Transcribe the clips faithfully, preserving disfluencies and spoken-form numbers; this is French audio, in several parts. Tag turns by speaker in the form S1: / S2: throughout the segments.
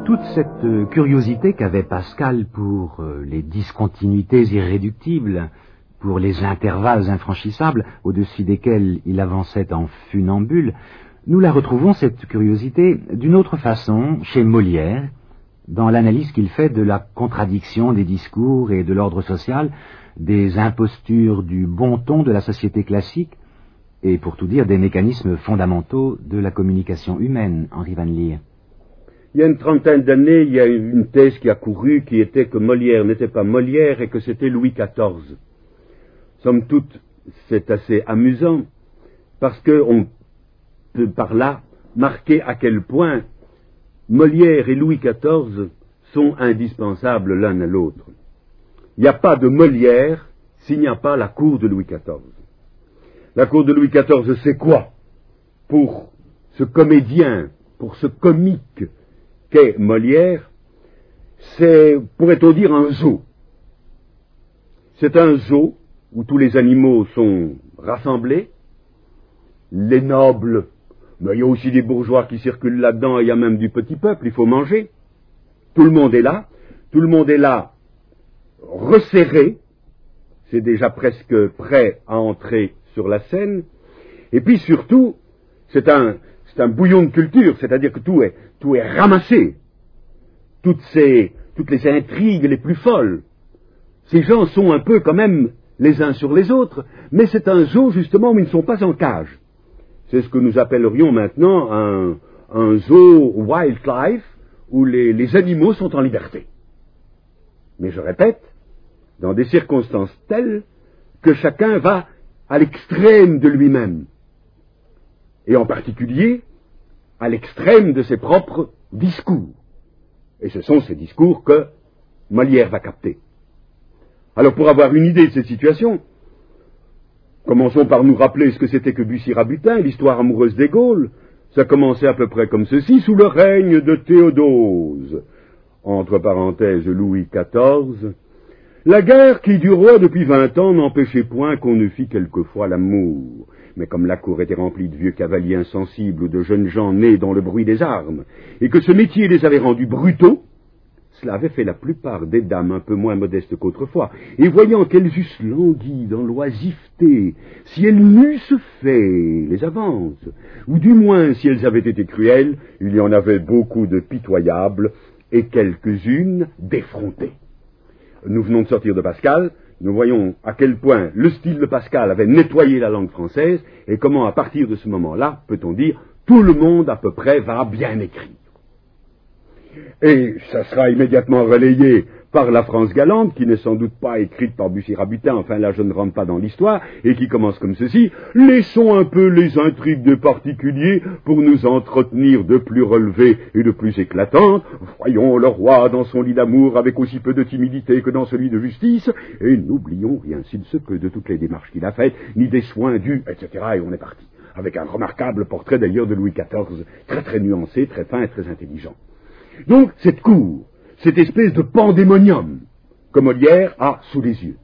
S1: toute cette curiosité qu'avait Pascal pour les discontinuités irréductibles, pour les intervalles infranchissables au-dessus desquels il avançait en funambule, nous la retrouvons, cette curiosité, d'une autre façon chez Molière, dans l'analyse qu'il fait de la contradiction des discours et de l'ordre social, des impostures du bon ton de la société classique, et pour tout dire, des mécanismes fondamentaux de la communication humaine, Henri Van Leer.
S2: Il y a une trentaine d'années, il y a une thèse qui a couru, qui était que Molière n'était pas Molière et que c'était Louis quatorze. Somme toute, c'est assez amusant, parce qu'on peut par là marquer à quel point Molière et Louis quatorze sont indispensables l'un à l'autre. Il n'y a pas de Molière s'il n'y a pas la cour de Louis quatorze. La cour de Louis quatorze, c'est quoi? Pour ce comédien, pour ce comique qu'est Molière, c'est, pourrait-on dire, un zoo. C'est un zoo où tous les animaux sont rassemblés, les nobles, mais il y a aussi des bourgeois qui circulent là-dedans, il y a même du petit peuple, il faut manger. Tout le monde est là, tout le monde est là, resserré, c'est déjà presque prêt à entrer sur la scène, et puis surtout, c'est un, c'est un bouillon de culture, c'est-à-dire que tout est, tout est ramassé, toutes ces, toutes les intrigues les plus folles. Ces gens sont un peu quand même les uns sur les autres, mais c'est un zoo justement où ils ne sont pas en cage. C'est ce que nous appellerions maintenant un, un zoo wildlife, où les, les animaux sont en liberté. Mais je répète, dans des circonstances telles que chacun va à l'extrême de lui-même, et en particulier à l'extrême de ses propres discours. Et ce sont ces discours que Molière va capter. Alors pour avoir une idée de cette situation, commençons par nous rappeler ce que c'était que Bussy-Rabutin, l'histoire amoureuse des Gaules. Ça commençait à peu près comme ceci, sous le règne de Théodose, entre parenthèses Louis quatorze. La guerre qui dura depuis vingt ans n'empêchait point qu'on ne fît quelquefois l'amour. Mais comme la cour était remplie de vieux cavaliers insensibles ou de jeunes gens nés dans le bruit des armes, et que ce métier les avait rendus brutaux, cela avait fait la plupart des dames un peu moins modestes qu'autrefois, et voyant qu'elles eussent langui dans l'oisiveté, si elles n'eussent fait les avances, ou du moins si elles avaient été cruelles, il y en avait beaucoup de pitoyables, et quelques-unes d'effrontées. Nous venons de sortir de Pascal, nous voyons à quel point le style de Pascal avait nettoyé la langue française, et comment à partir de ce moment-là, peut-on dire, tout le monde à peu près va bien écrire. Et ça sera immédiatement relayé par La France galante, qui n'est sans doute pas écrite par Bussy-Rabutin, enfin là je ne rentre pas dans l'histoire, et qui commence comme ceci: laissons un peu les intrigues de particuliers pour nous entretenir de plus relevées et de plus éclatantes, voyons le roi dans son lit d'amour avec aussi peu de timidité que dans celui de justice, et n'oublions rien s'il se peut de toutes les démarches qu'il a faites, ni des soins dus, et cetera, et on est parti, avec un remarquable portrait d'ailleurs de Louis quatorze, très très nuancé, très fin et très intelligent. Donc, cette cour, cette espèce de pandémonium que Molière a sous les yeux.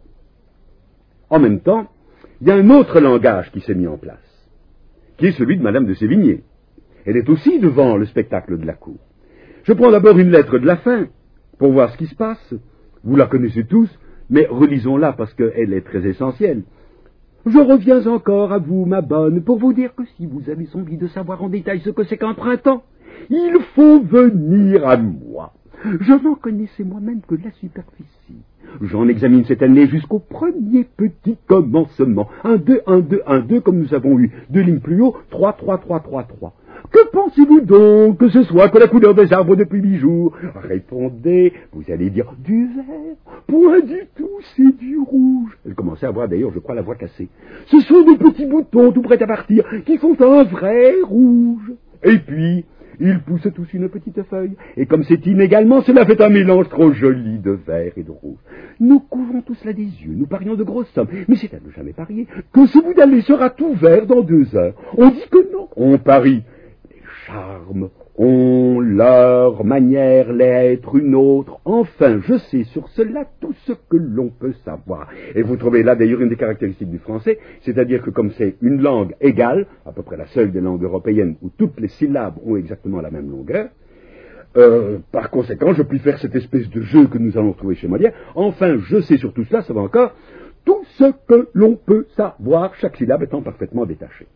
S2: En même temps, il y a un autre langage qui s'est mis en place, qui est celui de Madame de Sévigné. Elle est aussi devant le spectacle de la cour. Je prends d'abord une lettre de la fin, pour voir ce qui se passe. Vous la connaissez tous, mais relisons-la parce qu'elle est très essentielle. Je reviens encore à vous, ma bonne, pour vous dire que si vous avez envie de savoir en détail ce que c'est qu'un printemps, il faut venir à moi. Je n'en connaissais moi-même que la superficie. J'en examine cette année jusqu'au premier petit commencement. Un, deux, un, deux, un, deux, comme nous avons eu deux lignes plus haut, trois, trois, trois, trois, trois. Que pensez-vous donc que ce soit que la couleur des arbres depuis huit jours? Répondez, vous allez dire du vert. Point du tout, c'est du rouge. Elle commençait à avoir d'ailleurs, je crois, la voix cassée. Ce sont des petits boutons tout prêts à partir qui font un vrai rouge. Et puis, ils poussent tous une petite feuille, et comme c'est inégalement, cela fait un mélange trop joli de vert et de rouge. Nous couvrons tous cela des yeux, nous parions de grosses sommes, mais c'est à ne jamais parier que ce bout d'allée sera tout vert dans deux heures. On dit que non, on parie. Les charmes ont leur manière l'être une autre. Enfin, je sais sur cela tout ce que l'on peut savoir. Et vous trouvez là d'ailleurs une des caractéristiques du français, c'est-à-dire que comme c'est une langue égale, à peu près la seule des langues européennes où toutes les syllabes ont exactement la même longueur, Euh, par conséquent, je puis faire cette espèce de jeu que nous allons trouver chez Molière. Enfin, je sais sur tout cela, ça va encore, tout ce que l'on peut savoir, chaque syllabe étant parfaitement détachée.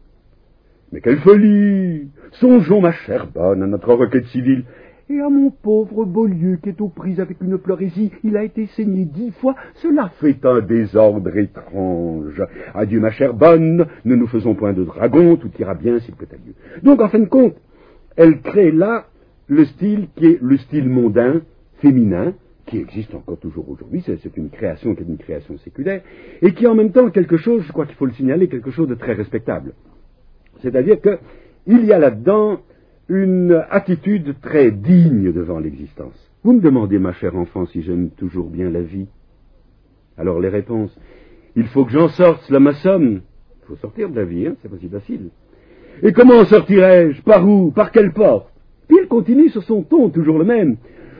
S2: Mais quelle folie! Songeons, ma chère bonne, à notre requête civile, et à mon pauvre Beaulieu qui est aux prises avec une pleurésie. Il a été saigné dix fois, cela fait un désordre étrange. Adieu, ma chère bonne, ne nous faisons point de dragon, tout ira bien s'il plaît à Dieu. Donc, en fin de compte, elle crée là le style qui est le style mondain, féminin, qui existe encore toujours aujourd'hui, c'est, c'est une création qui est une création séculaire, et qui est en même temps quelque chose, je crois qu'il faut le signaler, quelque chose de très respectable. C'est-à-dire qu'il y a là-dedans une attitude très digne devant l'existence. Vous me demandez, ma chère enfant, si j'aime toujours bien la vie. Alors les réponses, il faut que j'en sorte, cela m'assomme. Il faut sortir de la vie, hein, c'est pas si facile. Et comment en sortirai-je? Par où? Par quelle porte? Puis il continue sur son ton, toujours le même.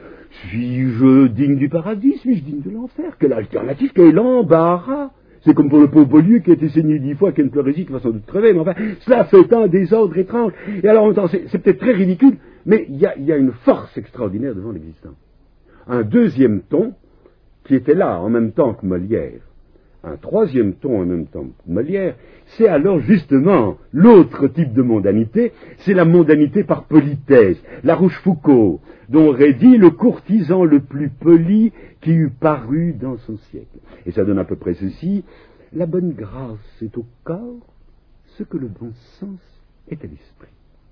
S2: Suis-je digne du paradis? Suis-je digne de l'enfer? Quelle alternative? Quel embarras? C'est comme pour le pauvre Beaulieu qui a été saigné dix fois, qui a une pleurésie qui va sans doute crever, mais enfin, cela fait un désordre étrange. Et alors en même temps, c'est, c'est peut-être très ridicule, mais il y a, y a une force extraordinaire devant l'existence. Un deuxième ton, qui était là en même temps que Molière, un troisième ton en même temps que Molière, c'est alors justement l'autre type de mondanité, c'est la mondanité par politesse, la Rochefoucauld, dont aurait dit le courtisan le plus poli qui eût paru dans son siècle. Et ça donne à peu près ceci: la bonne grâce est au corps ce que le bon sens est à l'esprit.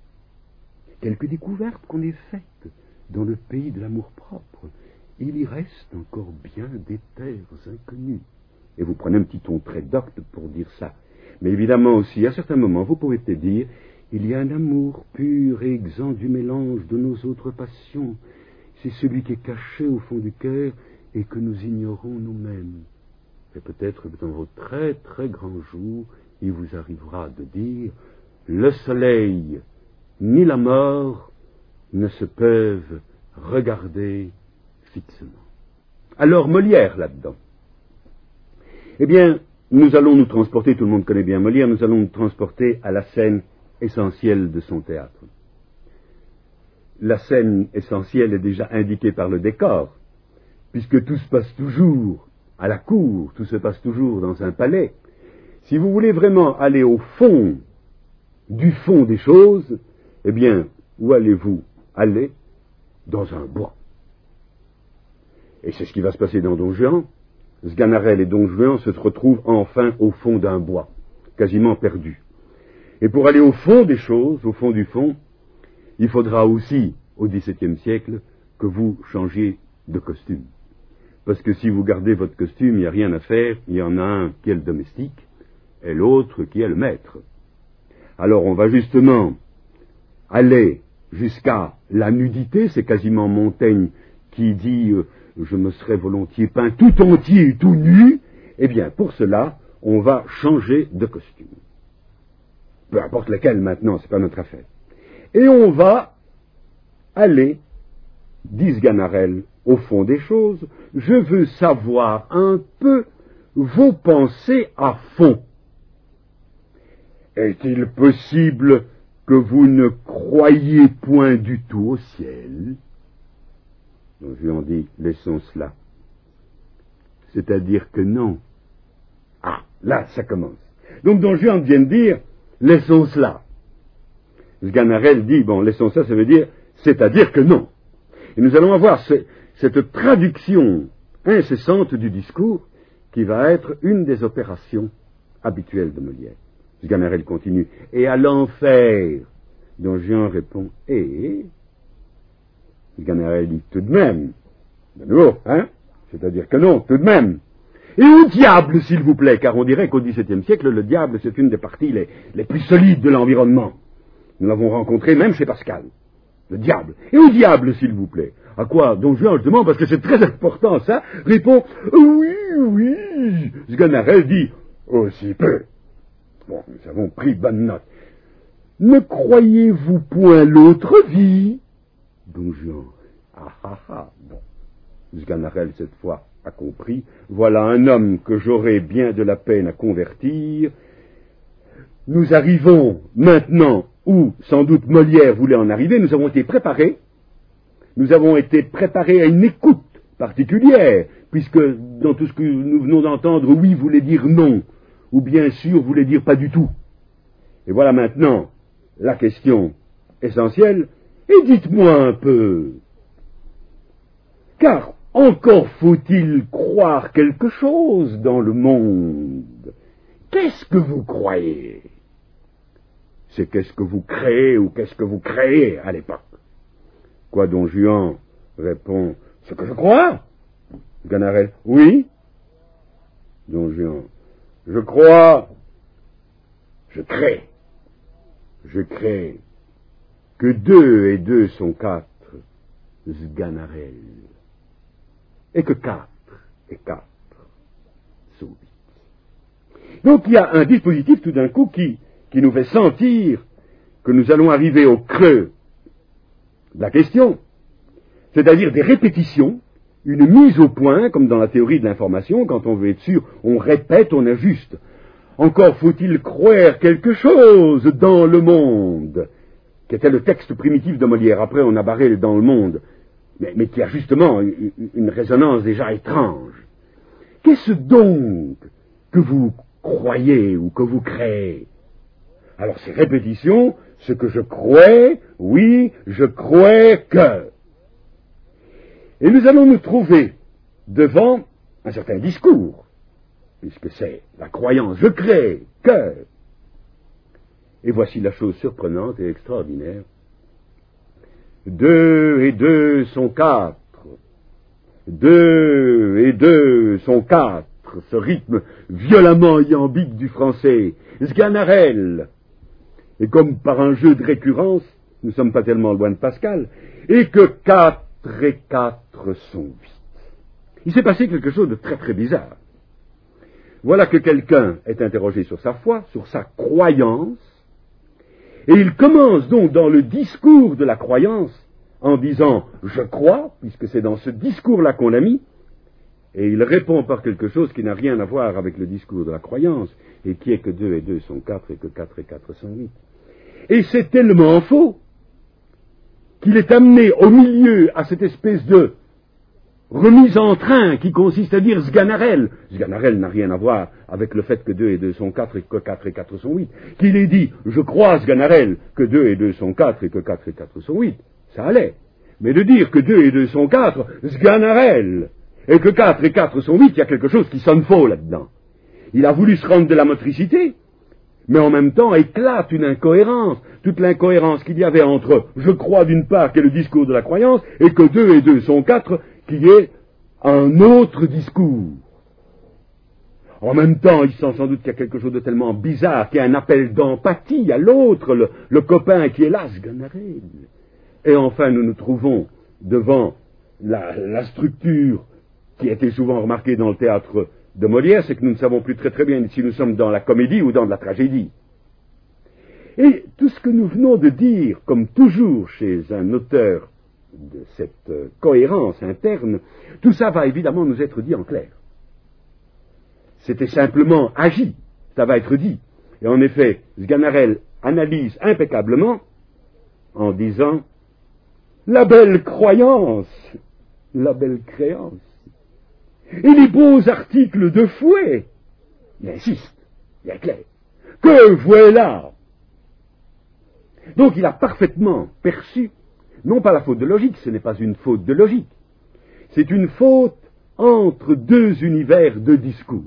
S2: Quelques découvertes qu'on ait faites dans le pays de l'amour-propre, il y reste encore bien des terres inconnues. Et vous prenez un petit ton très docte pour dire ça. Mais évidemment aussi, à certains moments, vous pouvez peut-être dire, il y a un amour pur et exempt du mélange de nos autres passions. C'est celui qui est caché au fond du cœur et que nous ignorons nous-mêmes. Et peut-être que dans vos très très grands jours, il vous arrivera de dire, le soleil ni la mort ne se peuvent regarder fixement. Alors Molière là-dedans. Eh bien, nous allons nous transporter, tout le monde connaît bien Molière, nous allons nous transporter à la scène essentielle de son théâtre. La scène essentielle est déjà indiquée par le décor, puisque tout se passe toujours à la cour, tout se passe toujours dans un palais. Si vous voulez vraiment aller au fond du fond des choses, eh bien, où allez-vous aller? Dans un bois. Et c'est ce qui va se passer dans Don Juan. Sganarelle et Don Juan se retrouvent enfin au fond d'un bois, quasiment perdu. Et pour aller au fond des choses, au fond du fond, il faudra aussi, au dix-septième siècle, que vous changiez de costume. Parce que si vous gardez votre costume, il n'y a rien à faire, il y en a un qui est le domestique, et l'autre qui est le maître. Alors on va justement aller jusqu'à la nudité, c'est quasiment Montaigne qui dit euh, je me serais volontiers peint tout entier, tout nu. Eh bien, pour cela, on va changer de costume. Peu importe lequel maintenant, c'est pas notre affaire. Et on va aller, dit Sganarelle, au fond des choses, je veux savoir un peu vos pensées à fond. Est-il possible que vous ne croyiez point du tout au ciel? Donc je lui en dis, laissons cela. C'est-à-dire que non. Ah, là, ça commence. Donc Don Juan vient de dire, laissons cela. Sganarelle dit, bon, laissons ça, ça veut dire, c'est-à-dire que non. Et nous allons avoir ce, cette traduction incessante du discours qui va être une des opérations habituelles de Molière. Sganarelle continue, et à l'enfer, Don Juan répond, et... Sganarelle dit, tout de même, de nouveau, hein, c'est-à-dire que non, tout de même. Et au diable, s'il vous plaît, car on dirait qu'au dix-septième siècle, le diable, c'est une des parties les, les plus solides de l'environnement. Nous l'avons rencontré même chez Pascal. Le diable. Et au diable, s'il vous plaît. À quoi Don Juan, je demande, parce que c'est très important, ça, répond, oui, oui. Sganarelle dit, aussi peu. Bon, nous avons pris bonne note. Ne croyez-vous point l'autre vie? Don Juan, ah ah ah, bon. Sganarelle, cette fois, a compris. Voilà un homme que j'aurai bien de la peine à convertir. Nous arrivons maintenant où, sans doute, Molière voulait en arriver. Nous avons été préparés nous avons été préparés à une écoute particulière, puisque dans tout ce que nous venons d'entendre, oui voulait dire non, ou bien sûr voulait dire pas du tout. Et voilà maintenant la question essentielle, et dites-moi un peu, car encore faut-il croire quelque chose dans le monde. Qu'est-ce que vous croyez? C'est qu'est-ce que vous créez ou qu'est-ce que vous créez à l'époque? Quoi, Don Juan répond, ce que je crois. Sganarelle, oui. Don Juan, je crois, je crée. Je crée que deux et deux sont quatre, Sganarelle, et que quatre et quatre sont huit. Donc il y a un dispositif tout d'un coup qui, qui nous fait sentir que nous allons arriver au creux de la question, c'est-à-dire des répétitions, une mise au point, comme dans la théorie de l'information, quand on veut être sûr, on répète, on ajuste. Encore faut-il croire quelque chose dans le monde, qui était le texte primitif de Molière. Après, on a barré dans le monde, mais, mais qui a justement une, une résonance déjà étrange. Qu'est-ce donc que vous croyez ou que vous créez? Alors, ces répétitions, ce que je crois, oui, je crois que. Et nous allons nous trouver devant un certain discours, puisque c'est la croyance, je crée que. Et voici la chose surprenante et extraordinaire. Deux et deux sont quatre. Deux et deux sont quatre. Ce rythme violemment iambique du français. Sganarelle. Et comme par un jeu de récurrence, nous ne sommes pas tellement loin de Pascal, et que quatre et quatre sont huit. Il s'est passé quelque chose de très très bizarre. Voilà que quelqu'un est interrogé sur sa foi, sur sa croyance, et il commence donc dans le discours de la croyance en disant « je crois », puisque c'est dans ce discours-là qu'on l'a mis, et il répond par quelque chose qui n'a rien à voir avec le discours de la croyance, et qui est que deux et deux sont quatre, et que quatre et quatre sont huit. Et c'est tellement faux qu'il est amené au milieu à cette espèce de remise en train qui consiste à dire Sganarelle. Sganarelle n'a rien à voir avec le fait que deux et deux sont quatre et que quatre et quatre sont huit. Qu'il ait dit, je crois Sganarelle que deux et deux sont quatre et que quatre et quatre sont huit, ça allait. Mais de dire que deux et deux sont quatre, Sganarelle, et que quatre et quatre sont huit, il y a quelque chose qui sonne faux là-dedans. Il a voulu se rendre de la motricité, mais en même temps éclate une incohérence, toute l'incohérence qu'il y avait entre je crois d'une part, qui est le discours de la croyance, et que deux et deux sont quatre, qui est un autre discours. En même temps, il sent sans doute qu'il y a quelque chose de tellement bizarre, qu'il y a un appel d'empathie à l'autre, le, le copain qui est là, Sganarelle. Et enfin, nous nous trouvons devant la, la structure qui a été souvent remarquée dans le théâtre de Molière, c'est que nous ne savons plus très très bien si nous sommes dans la comédie ou dans de la tragédie. Et tout ce que nous venons de dire, comme toujours chez un auteur de cette cohérence interne, tout ça va évidemment nous être dit en clair. C'était simplement agi, ça va être dit. Et en effet, Sganarelle analyse impeccablement en disant « la belle croyance, la belle créance ». Et les beaux articles de Fouet, il insiste, il est clair, que voilà. Donc il a parfaitement perçu, non pas la faute de logique, ce n'est pas une faute de logique, c'est une faute entre deux univers de discours.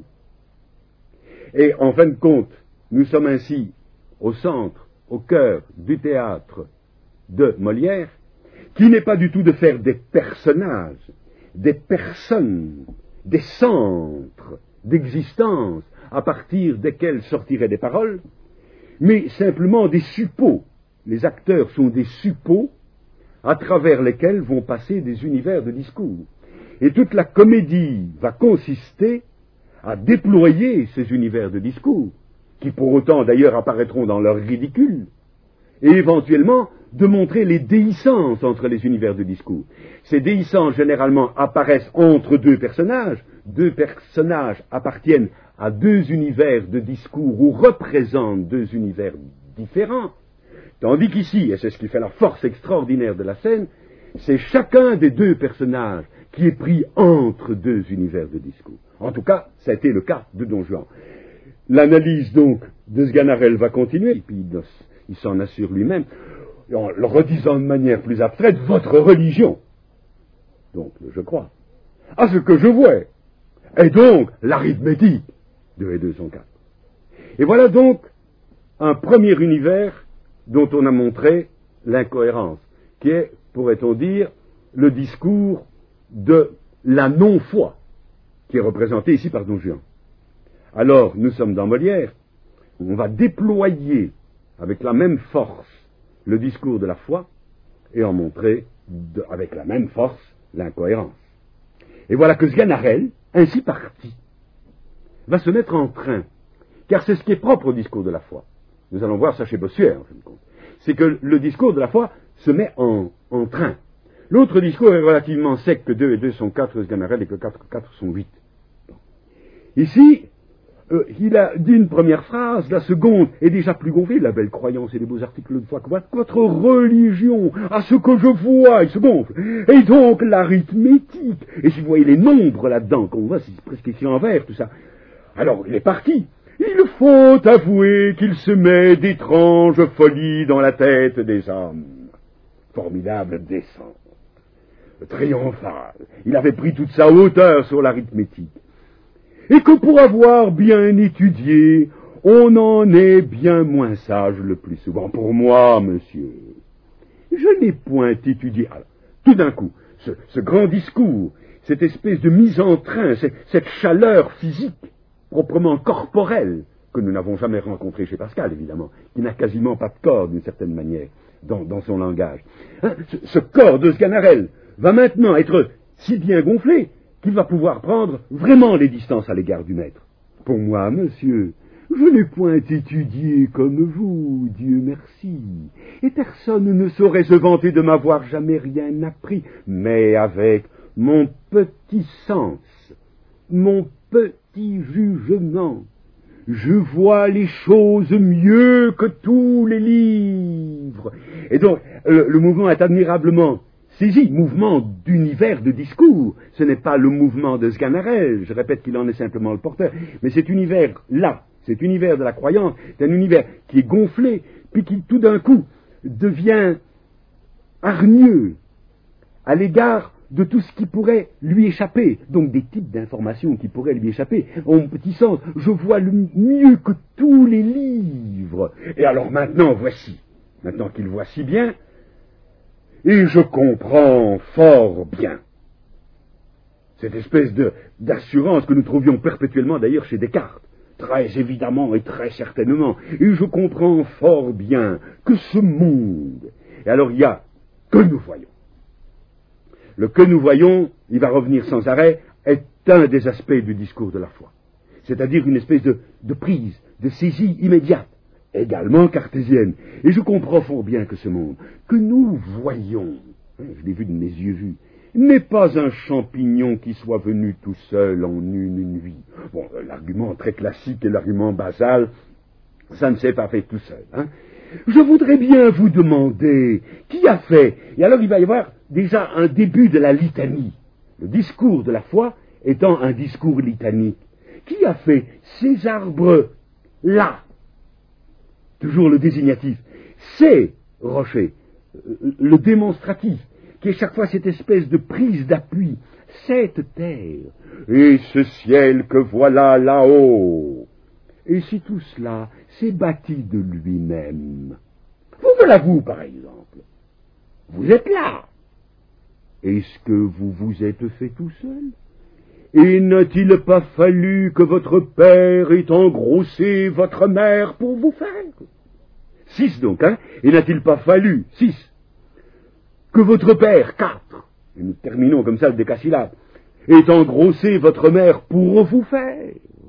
S2: Et en fin de compte, nous sommes ainsi au centre, au cœur du théâtre de Molière, qui n'est pas du tout de faire des personnages, des personnes, des centres d'existence à partir desquels sortiraient des paroles, mais simplement des suppôts. Les acteurs sont des suppôts à travers lesquels vont passer des univers de discours. Et toute la comédie va consister à déployer ces univers de discours, qui pour autant d'ailleurs apparaîtront dans leur ridicule, et éventuellement de montrer les déhiscences entre les univers de discours. Ces déhiscences généralement apparaissent entre deux personnages, deux personnages appartiennent à deux univers de discours ou représentent deux univers différents, tandis qu'ici, et c'est ce qui fait la force extraordinaire de la scène, c'est chacun des deux personnages qui est pris entre deux univers de discours. En tout cas, ça a été le cas de Don Juan. L'analyse donc de Sganarelle va continuer, et puis il, il s'en assure lui-même, en le redisant de manière plus abstraite, votre religion, donc je crois, à ce que je vois, et donc l'arithmétique, deux et deux sont quatre. Et voilà donc un premier univers dont on a montré l'incohérence, qui est, pourrait-on dire, le discours de la non-foi, qui est représenté ici par Don Juan. Alors, nous sommes dans Molière, on va déployer avec la même force le discours de la foi et en montrer de, avec la même force l'incohérence. Et voilà que Sganarelle, ainsi parti, va se mettre en train, car c'est ce qui est propre au discours de la foi. Nous allons voir ça chez Bossuet, en fin de compte. C'est que le discours de la foi se met en, en train. L'autre discours est relativement sec, que deux et deux sont quatre, Sganarelle, et que quatre et quatre sont huit. Bon. Ici, euh, il a dit une première phrase, la seconde est déjà plus gonflée, la belle croyance et les beaux articles de foi, votre religion, à ce que je vois, il se gonfle, et donc l'arithmétique, et si vous voyez les nombres là-dedans, qu'on voit, c'est presque écrit en vert, tout ça, alors il est parti. Il faut avouer qu'il se met d'étranges folies dans la tête des hommes. Formidable descente, triomphale. Il avait pris toute sa hauteur sur l'arithmétique. Et que pour avoir bien étudié, on en est bien moins sage le plus souvent. Pour moi, monsieur, je n'ai point étudié. Alors, tout d'un coup, ce, ce grand discours, cette espèce de mise en train, cette, cette chaleur physique, proprement corporelle, que nous n'avons jamais rencontrée chez Pascal, évidemment, qui n'a quasiment pas de corps, d'une certaine manière, dans, dans son langage. Hein, ce, ce corps de Sganarelle va maintenant être si bien gonflé qu'il va pouvoir prendre vraiment les distances à l'égard du maître. Pour moi, monsieur, je n'ai point étudié comme vous, Dieu merci, et personne ne saurait se vanter de m'avoir jamais rien appris, mais avec mon petit sens, mon petit jugement, je vois les choses mieux que tous les livres. Et donc, le, le mouvement est admirablement saisi, mouvement d'univers de discours. Ce n'est pas le mouvement de Sganarelle, je répète qu'il en est simplement le porteur, mais cet univers-là, cet univers de la croyance, c'est un univers qui est gonflé, puis qui tout d'un coup devient hargneux à l'égard de tout ce qui pourrait lui échapper, donc des types d'informations qui pourraient lui échapper. En petit sens, je vois le mieux que tous les livres. Et alors maintenant, voici, maintenant qu'il voit si bien, et je comprends fort bien cette espèce de, d'assurance que nous trouvions perpétuellement d'ailleurs chez Descartes, très évidemment et très certainement, et je comprends fort bien que ce monde, et alors il y a que nous voyons. Le que nous voyons, il va revenir sans arrêt, est un des aspects du discours de la foi. C'est-à-dire une espèce de, de prise, de saisie immédiate, également cartésienne. Et je comprends fort bien que ce monde, que nous voyons, hein, je l'ai vu de mes yeux vus, n'est pas un champignon qui soit venu tout seul en une nuit. Bon, l'argument très classique et l'argument basal, ça ne s'est pas fait tout seul. Hein. Je voudrais bien vous demander qui a fait, et alors il va y avoir déjà un début de la litanie, le discours de la foi étant un discours litanique. Qui a fait ces arbres-là, toujours le désignatif, ces rochers, le démonstratif, qui est chaque fois cette espèce de prise d'appui, cette terre, et ce ciel que voilà là-haut. Et si tout cela s'est bâti de lui-même, vous voilà vous, par exemple, vous êtes là. Est-ce que vous vous êtes fait tout seul? Et n'a-t-il pas fallu que votre père ait engrossé votre mère pour vous faire? Six donc, hein? Et n'a-t-il pas fallu, six, que votre père, quatre, et nous terminons comme ça le décasyllabe, ait engrossé votre mère pour vous faire?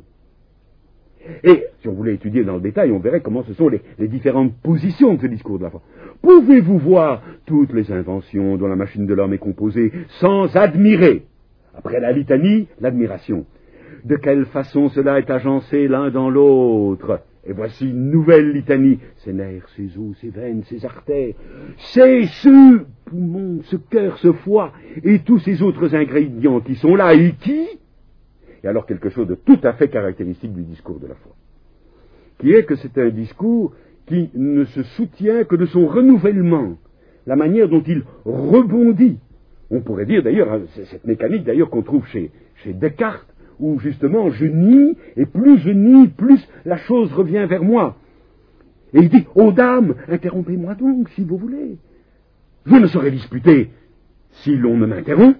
S2: Et, si on voulait étudier dans le détail, on verrait comment ce sont les, les différentes positions de ce discours de la foi. Pouvez-vous voir toutes les inventions dont la machine de l'homme est composée sans admirer, après la litanie, l'admiration? De quelle façon cela est agencé l'un dans l'autre? Et voici une nouvelle litanie. Ses nerfs, ses os, ses veines, ses artères, ses su, poumon, ce cœur, ce foie, et tous ces autres ingrédients qui sont là et qui, et alors quelque chose de tout à fait caractéristique du discours de la foi, qui est que c'est un discours qui ne se soutient que de son renouvellement, la manière dont il rebondit. On pourrait dire d'ailleurs, c'est cette mécanique d'ailleurs qu'on trouve chez, chez Descartes, où justement je nie, et plus je nie, plus la chose revient vers moi. Et il dit, ô dame, interrompez-moi donc, si vous voulez. Je ne saurais disputer si l'on ne m'interrompt.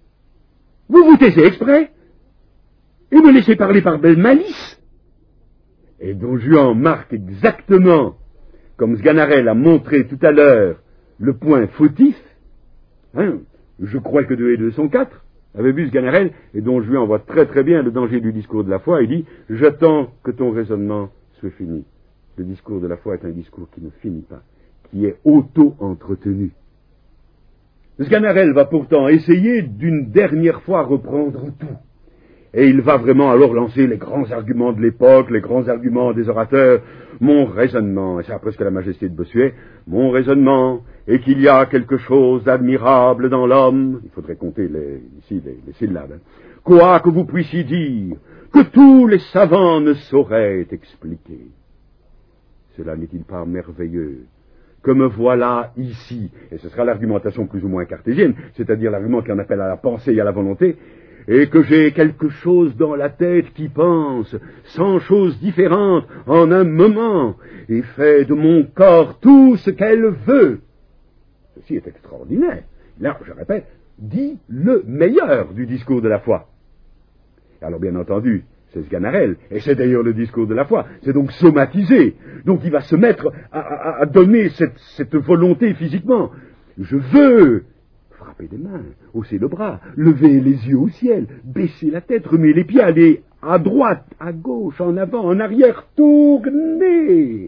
S2: Vous vous taisez exprès, et me laissez parler par belle malice. Et Don Juan marque exactement, comme Sganarelle a montré tout à l'heure, le point fautif. Hein, je crois que deux et deux sont quatre. Avait vu Sganarelle, et Don Juan voit très très bien le danger du discours de la foi. Il dit, j'attends que ton raisonnement soit fini. Le discours de la foi est un discours qui ne finit pas, qui est auto-entretenu. Sganarelle va pourtant essayer d'une dernière fois reprendre tout. Et il va vraiment alors lancer les grands arguments de l'époque, les grands arguments des orateurs. Mon raisonnement, et c'est presque la majesté de Bossuet, mon raisonnement est qu'il y a quelque chose d'admirable dans l'homme, il faudrait compter les, ici les, les syllabes, hein. Quoi que vous puissiez dire, que tous les savants ne sauraient expliquer. Cela n'est-il pas merveilleux? Que me voilà ici, et ce sera l'argumentation plus ou moins cartésienne, c'est-à-dire l'argument qui en appelle à la pensée et à la volonté, et que j'ai quelque chose dans la tête qui pense cent choses différentes en un moment, et fait de mon corps tout ce qu'elle veut. Ceci est extraordinaire. Là, je répète, dit le meilleur du discours de la foi. Alors bien entendu, c'est Sganarelle, et c'est d'ailleurs le discours de la foi, c'est donc somatisé, donc il va se mettre à, à, à donner cette, cette volonté physiquement. Je veux frapper des mains, hausser le bras, lever les yeux au ciel, baisser la tête, remuer les pieds, aller à droite, à gauche, en avant, en arrière, tourner.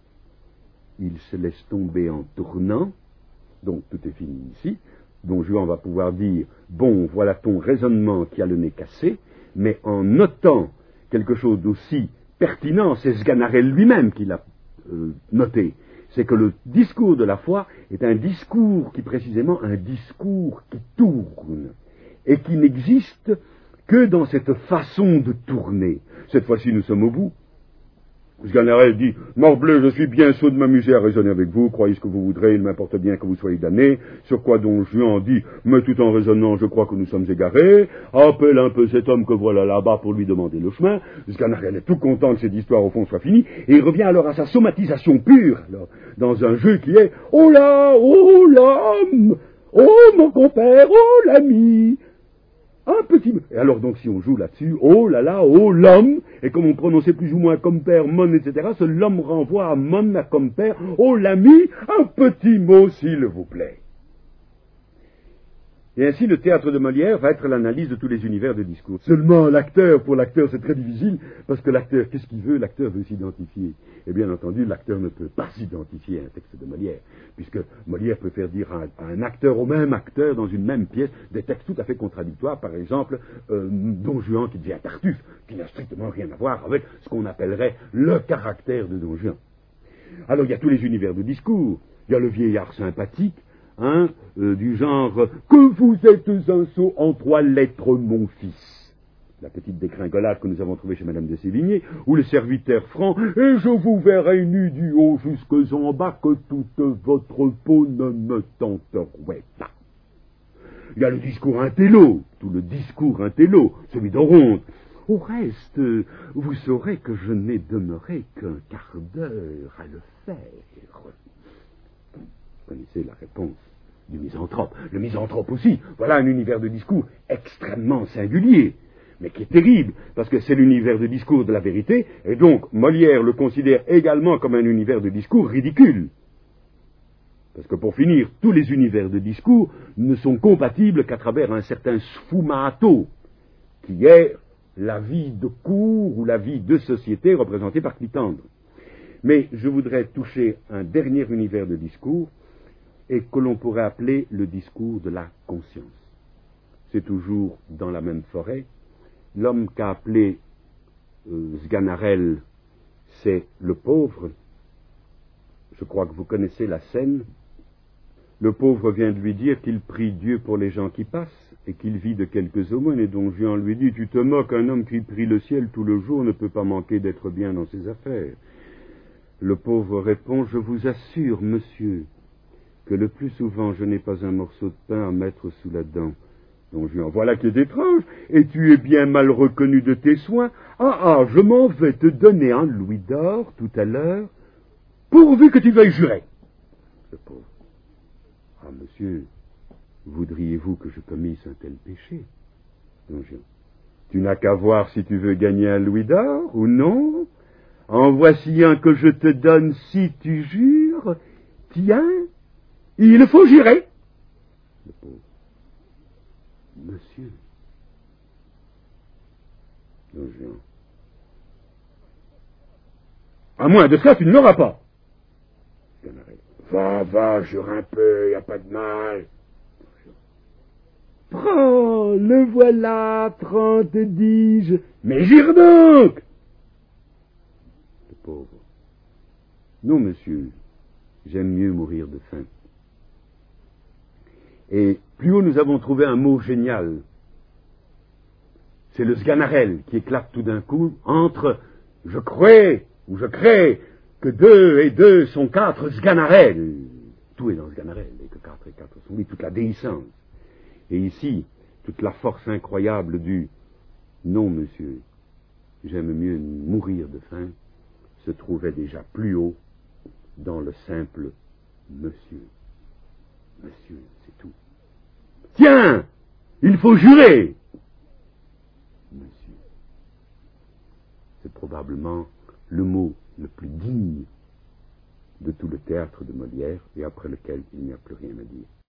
S2: Il se laisse tomber en tournant, donc tout est fini ici. Don Juan va pouvoir dire, bon, voilà ton raisonnement qui a le nez cassé, mais en notant quelque chose d'aussi pertinent, c'est Sganarelle lui-même qui l'a euh, noté, c'est que le discours de la foi est un discours qui, précisément, un discours qui tourne, et qui n'existe que dans cette façon de tourner. Cette fois-ci, nous sommes au bout. Sganarelle dit, morbleu, je suis bien sot de m'amuser à raisonner avec vous, croyez ce que vous voudrez, il m'importe bien que vous soyez damnés, sur quoi Don Juan dit, mais tout en raisonnant, je crois que nous sommes égarés, appelle un peu cet homme que voilà là-bas pour lui demander le chemin. Sganarelle est tout content que cette histoire au fond soit finie, et il revient alors à sa somatisation pure, alors, dans un jeu qui est, oh là, oh l'homme, oh mon compère, oh l'ami, un petit... Et alors donc si on joue là-dessus, oh là là, oh l'homme, et comme on prononçait plus ou moins comme père, mon, et cetera, ce l'homme renvoie à mon, à comme père, oh l'ami, un petit mot s'il vous plaît. Et ainsi le théâtre de Molière va être l'analyse de tous les univers de discours. Seulement l'acteur, pour l'acteur c'est très difficile, parce que l'acteur, qu'est-ce qu'il veut? L'acteur veut s'identifier. Et bien entendu, l'acteur ne peut pas s'identifier à un texte de Molière, puisque Molière peut faire dire à un, à un acteur, au même acteur, dans une même pièce, des textes tout à fait contradictoires. Par exemple, euh, Don Juan qui devient Tartuffe, qui n'a strictement rien à voir avec ce qu'on appellerait le caractère de Don Juan. Alors il y a tous les univers de discours. Il y a le vieillard sympathique, Hein, euh, du genre « Que vous êtes un sot en trois lettres, mon fils », la petite décringolade que nous avons trouvée chez Madame de Sévigné, ou le serviteur franc « Et je vous verrai nu du haut jusque en bas, que toute votre peau ne me tenterait pas ». Il y a le discours intello, tout le discours intello, celui d'Oronte. Au reste, vous saurez que je n'ai demeuré qu'un quart d'heure à le faire. Vous connaissez la réponse du misanthrope. Le misanthrope aussi, voilà un univers de discours extrêmement singulier, mais qui est terrible, parce que c'est l'univers de discours de la vérité, et donc Molière le considère également comme un univers de discours ridicule. Parce que pour finir, tous les univers de discours ne sont compatibles qu'à travers un certain sfumato, qui est la vie de cour ou la vie de société représentée par Clitandre. Mais je voudrais toucher un dernier univers de discours, et que l'on pourrait appeler le discours de la conscience. C'est toujours dans la même forêt. L'homme qu'a appelé euh, Sganarelle, c'est le pauvre. Je crois que vous connaissez la scène. Le pauvre vient de lui dire qu'il prie Dieu pour les gens qui passent et qu'il vit de quelques aumônes, et Don Juan lui dit « Tu te moques, un homme qui prie le ciel tout le jour ne peut pas manquer d'être bien dans ses affaires. » Le pauvre répond « Je vous assure, monsieur, que le plus souvent je n'ai pas un morceau de pain à mettre sous la dent. » Don Juan, voilà qui est étrange, et tu es bien mal reconnu de tes soins. Ah, ah, je m'en vais te donner un louis d'or tout à l'heure, pourvu que tu veuilles jurer. Le pauvre. Ah, monsieur, voudriez-vous que je commisse un tel péché? Don Juan, tu n'as qu'à voir si tu veux gagner un louis d'or ou non. En voici un que je te donne si tu jures. Tiens, il faut jurer. Le pauvre. Monsieur. Don Juan. À moins de ça, tu ne l'auras pas. Sganarelle. Va, va, jure un peu, y a pas de mal. Prends, le voilà, trente, dis-je. Mais jure donc. Le pauvre. Non, monsieur, j'aime mieux mourir de faim. Et plus haut, nous avons trouvé un mot génial. C'est le Sganarelle qui éclate tout d'un coup entre « je crois » ou « je crée » que deux et deux sont quatre Sganarelle. Tout est dans Sganarelle, et que quatre et quatre sont huit, toute la déhiscence. Et ici, toute la force incroyable du « non, monsieur, j'aime mieux mourir de faim » se trouvait déjà plus haut dans le simple « monsieur ». Monsieur, c'est tout. Tiens, il faut jurer. Monsieur. C'est probablement le mot le plus digne de tout le théâtre de Molière et après lequel il n'y a plus rien à dire.